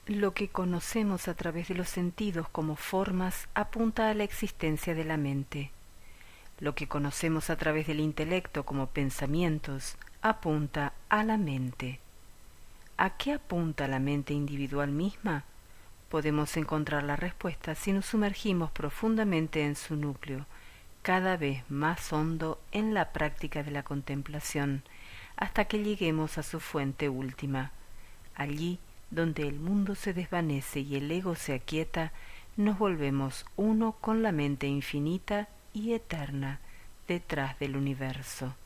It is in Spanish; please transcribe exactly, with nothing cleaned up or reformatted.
Lo que conocemos a través de los sentidos como formas apunta a la existencia de la mente. Lo que conocemos a través del intelecto como pensamientos apunta a la mente. ¿A qué apunta la mente individual misma? Podemos encontrar la respuesta si nos sumergimos profundamente en su núcleo, cada vez más hondo en la práctica de la contemplación, hasta que lleguemos a su fuente última. Allí, donde el mundo se desvanece y el ego se aquieta, nos volvemos uno con la mente infinita y eterna detrás del universo.